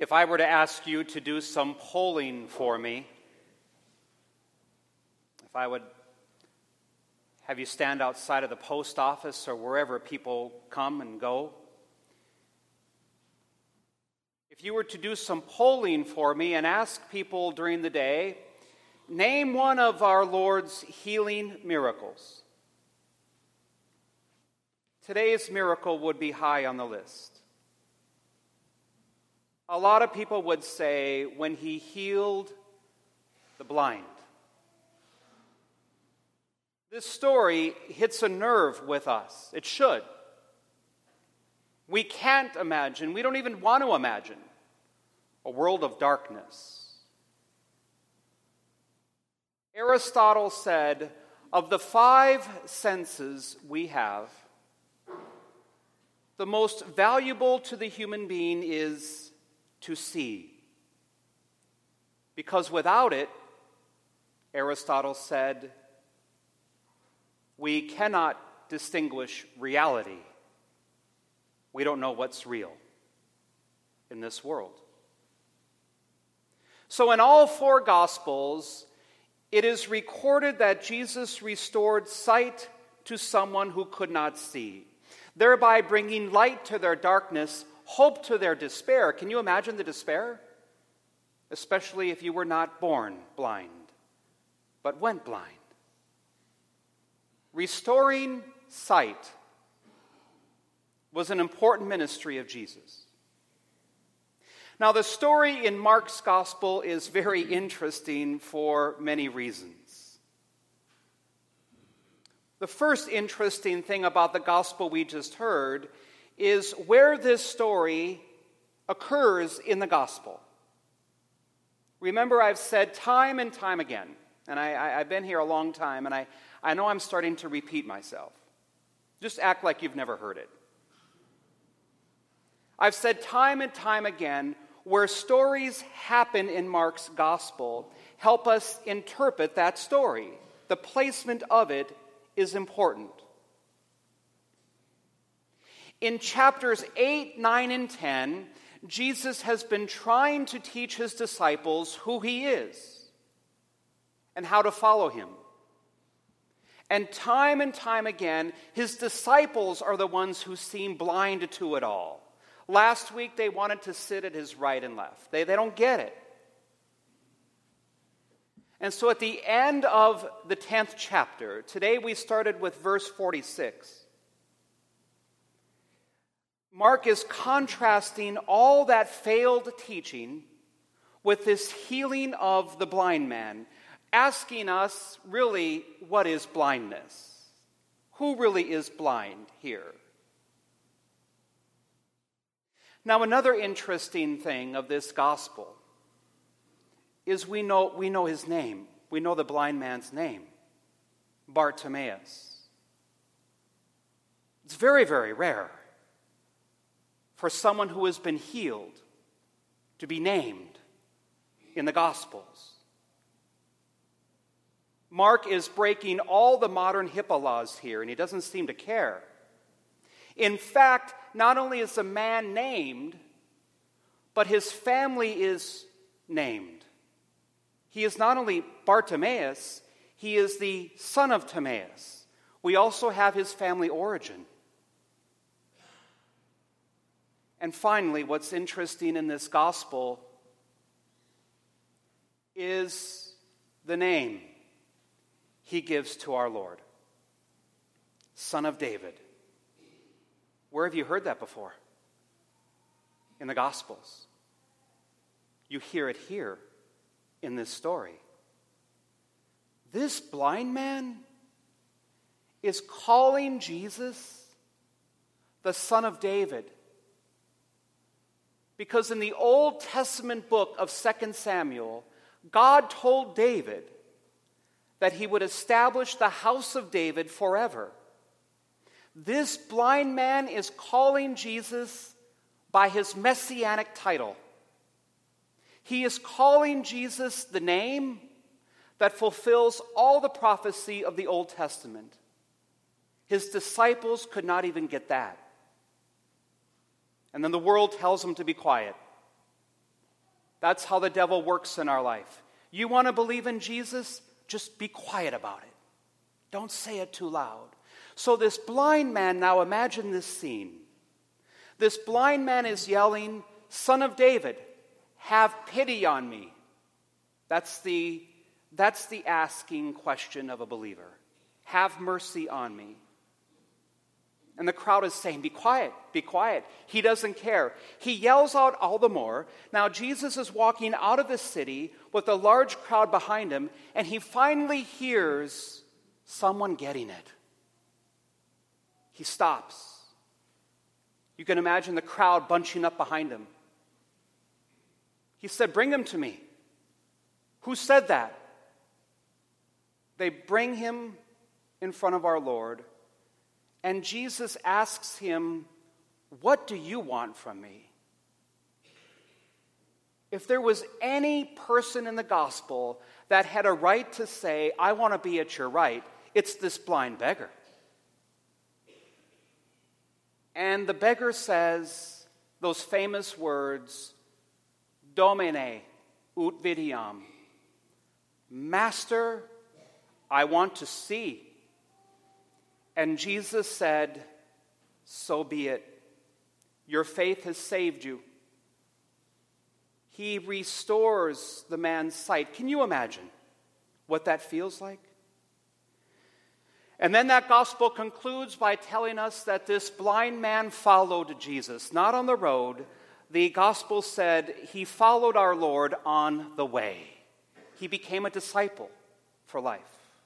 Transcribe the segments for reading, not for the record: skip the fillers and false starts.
If I were to ask you to do some polling for me, if I would have you stand outside of the post office or wherever people come and go, if you were to do some polling for me and ask people during the day, name one of our Lord's healing miracles, today's miracle would be high on the list. A lot of people would say when he healed the blind. This story hits a nerve with us. It should. We can't imagine, we don't even want to imagine, a world of darkness. Aristotle said, of the 5 senses we have, the most valuable to the human being is to see. Because without it, Aristotle said, we cannot distinguish reality. We don't know what's real in this world. So in all 4 Gospels, it is recorded that Jesus restored sight to someone who could not see, thereby bringing light to their darkness, hope to their despair. Can you imagine the despair? Especially if you were not born blind, but went blind. Restoring sight was an important ministry of Jesus. Now, the story in Mark's Gospel is very interesting for many reasons. The first interesting thing about the Gospel we just heard is where this story occurs in the Gospel. Remember, I've said time and time again, and I've been here a long time, and I know I'm starting to repeat myself. Just act like you've never heard it. I've said time and time again, where stories happen in Mark's Gospel, help us interpret that story. The placement of it is important. In chapters 8, 9, and 10, Jesus has been trying to teach his disciples who he is and how to follow him. And time again, his disciples are the ones who seem blind to it all. Last week, they wanted to sit at his right and left. They don't get it. And so at the end of the 10th chapter, today we started with verse 46. Mark is contrasting all that failed teaching with this healing of the blind man, asking us, really, what is blindness? Who really is blind here? Now, another interesting thing of this gospel is we know his name. We know the blind man's name, Bartimaeus. It's very, very rare for someone who has been healed to be named in the Gospels. Mark is breaking all the modern HIPAA laws here, and he doesn't seem to care. In fact, not only is the man named, but his family is named. He is not only Bartimaeus, he is the son of Timaeus. We also have his family origin. And finally, what's interesting in this gospel is the name he gives to our Lord, Son of David. Where have you heard that before? In the Gospels. You hear it here in this story. This blind man is calling Jesus the Son of David. Because in the Old Testament book of 2 Samuel, God told David that he would establish the house of David forever. This blind man is calling Jesus by his messianic title. He is calling Jesus the name that fulfills all the prophecy of the Old Testament. His disciples could not even get that. And then the world tells him to be quiet. That's how the devil works in our life. You want to believe in Jesus? Just be quiet about it. Don't say it too loud. So this blind man, now imagine this scene. This blind man is yelling, "Son of David, have pity on me." That's the asking question of a believer. Have mercy on me. And the crowd is saying, be quiet, be quiet. He doesn't care. He yells out all the more. Now Jesus is walking out of the city with a large crowd behind him, and he finally hears someone getting it. He stops. You can imagine the crowd bunching up behind him. He said, "Bring him to me." Who said that? They bring him in front of our Lord, and Jesus asks him, "What do you want from me?" If there was any person in the gospel that had a right to say, "I want to be at your right," it's this blind beggar. And the beggar says those famous words, "Domine ut vidiam." Master, I want to see. And Jesus said, "So be it. Your faith has saved you." He restores the man's sight. Can you imagine what that feels like? And then that gospel concludes by telling us that this blind man followed Jesus, not on the road. The gospel said he followed our Lord on the way. He became a disciple for life.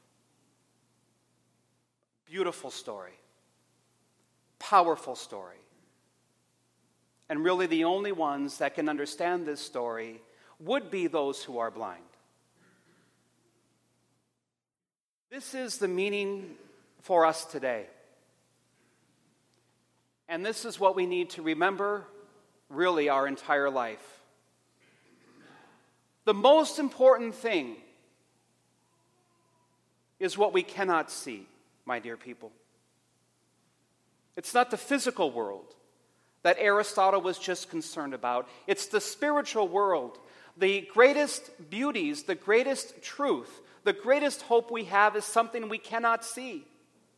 Beautiful story. Powerful story. And really the only ones that can understand this story would be those who are blind. This is the meaning for us today. And this is what we need to remember really our entire life. The most important thing is what we cannot see, my dear people. It's not the physical world that Aristotle was just concerned about. It's the spiritual world. The greatest beauties, the greatest truth, the greatest hope we have is something we cannot see.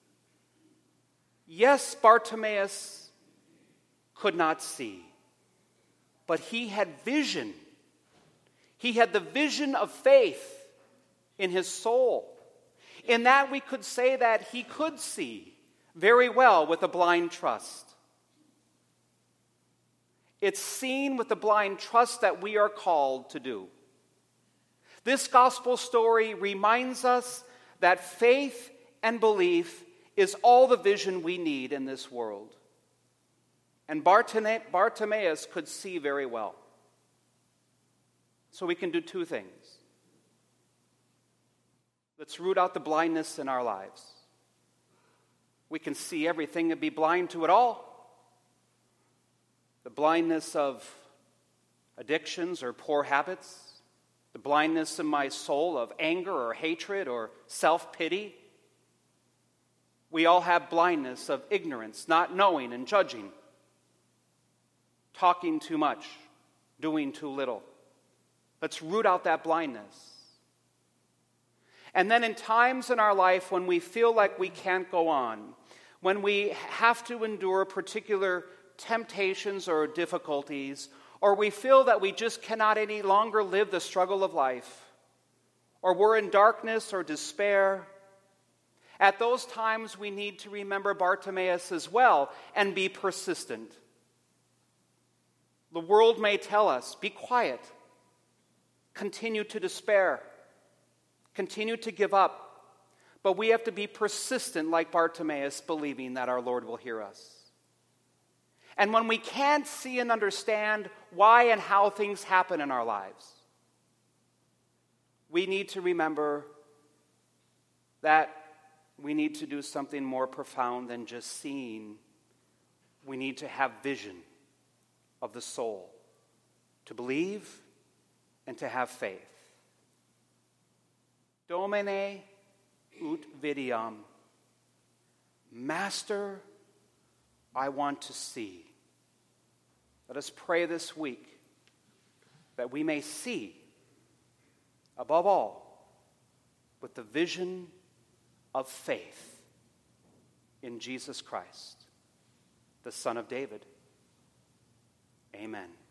Yes, Bartimaeus could not see, but he had vision. He had the vision of faith in his soul. In that we could say that he could see very well with a blind trust. It's seeing with the blind trust that we are called to do. This gospel story reminds us that faith and belief is all the vision we need in this world. And Bartimaeus could see very well. So we can do two things. Let's root out the blindness in our lives. We can see everything and be blind to it all. The blindness of addictions or poor habits, the blindness in my soul of anger or hatred or self-pity. We all have blindness of ignorance, not knowing and judging, talking too much, doing too little. Let's root out that blindness. And then in times in our life when we feel like we can't go on, when we have to endure particular temptations or difficulties, or we feel that we just cannot any longer live the struggle of life, or we're in darkness or despair, at those times we need to remember Bartimaeus as well and be persistent. The world may tell us, be quiet, continue to despair, continue to give up, but we have to be persistent like Bartimaeus, believing that our Lord will hear us. And when we can't see and understand why and how things happen in our lives, we need to remember that we need to do something more profound than just seeing. We need to have vision of the soul, to believe and to have faith. Domine ut vidiam. Master, I want to see. Let us pray this week that we may see, above all, with the vision of faith in Jesus Christ, the Son of David. Amen.